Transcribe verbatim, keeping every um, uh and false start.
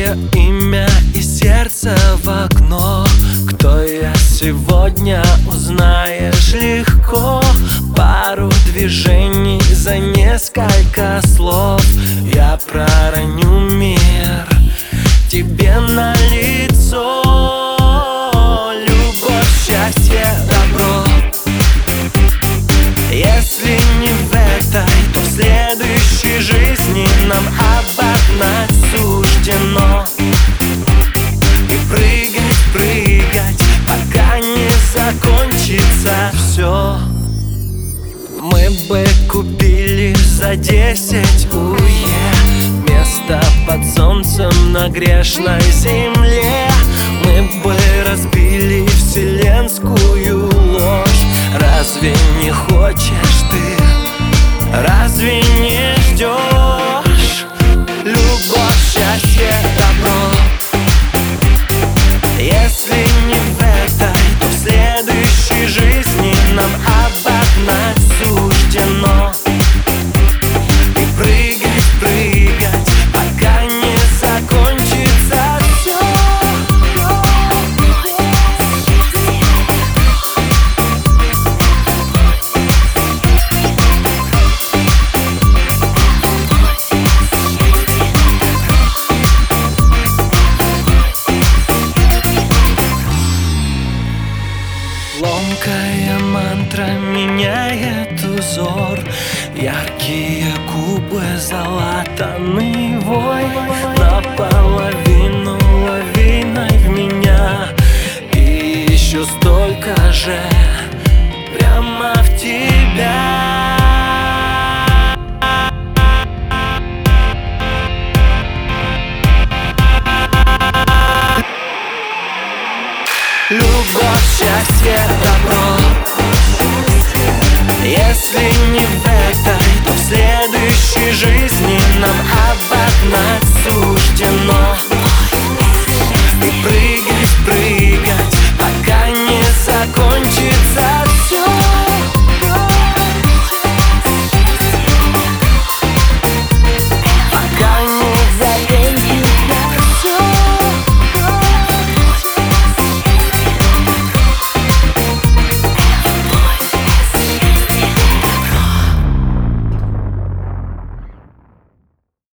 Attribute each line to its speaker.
Speaker 1: Твое имя и сердце в окно. Кто я сегодня, узнаешь легко. Пару движений за несколько слов. Я пророню мир тебе на лицо. Любовь, счастье, добро. Если не в этой, то в следующей жизни нам обогнать суждено. И прыгать, прыгать, пока не закончится все. Мы бы купили за десять уе место под солнцем на грешной земле. Мы бы разбили вселенскую ложь. Разве не хочешь ты? Разве не ждешь? Любовь, счастье, добро. Если не в этой, то в следующей жизни нам обогнать суждено. И прыгать, прыгать, пока не закончится все. Ломкая мантра меняет узор. Яркие губы, залатанный вой. Наполовину лавиной в меня. И еще столько же прямо в тебя.